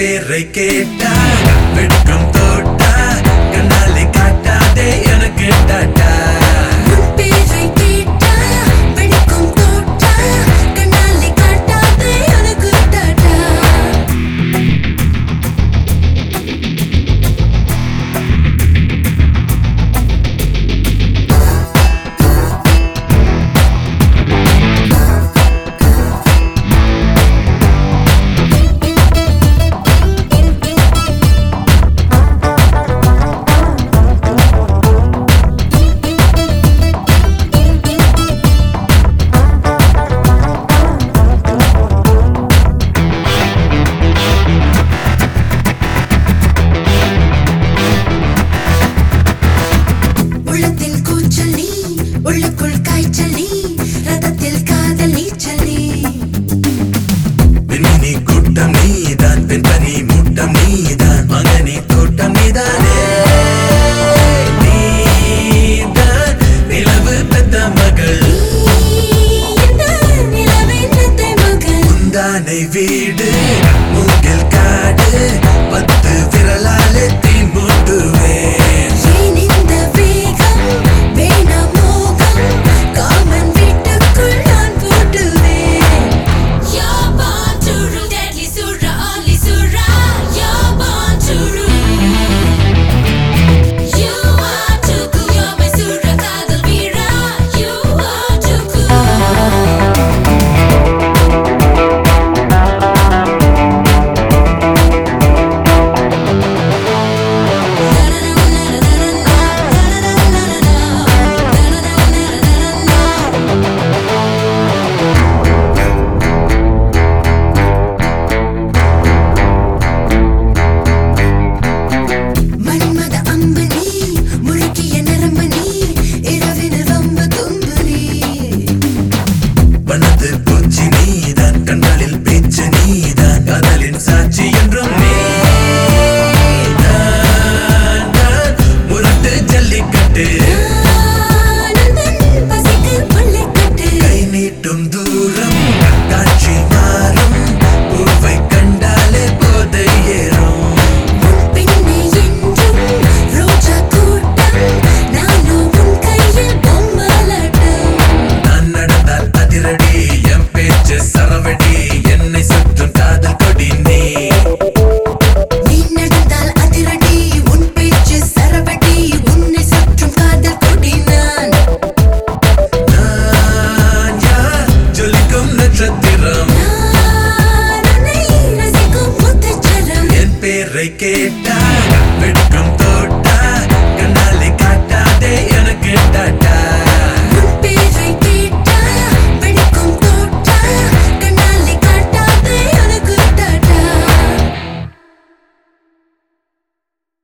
பேரை கேட்டா வெட்கம் தோட்டா கண்ணாலே காட்டாதே எனக்கு டாட்டா வீடு மூங்கில் காடு 10 விரலாலே தீ மூட்டுவேன் இந்த வேகம் வேணா மோகம் காமன் வீட்டுக்குள் நான் போட்டுவேன் You're born to rule deadly surah only surah You're born to rule You are too cool You're my surah kadal veera You are too cool பேரை கேட்டா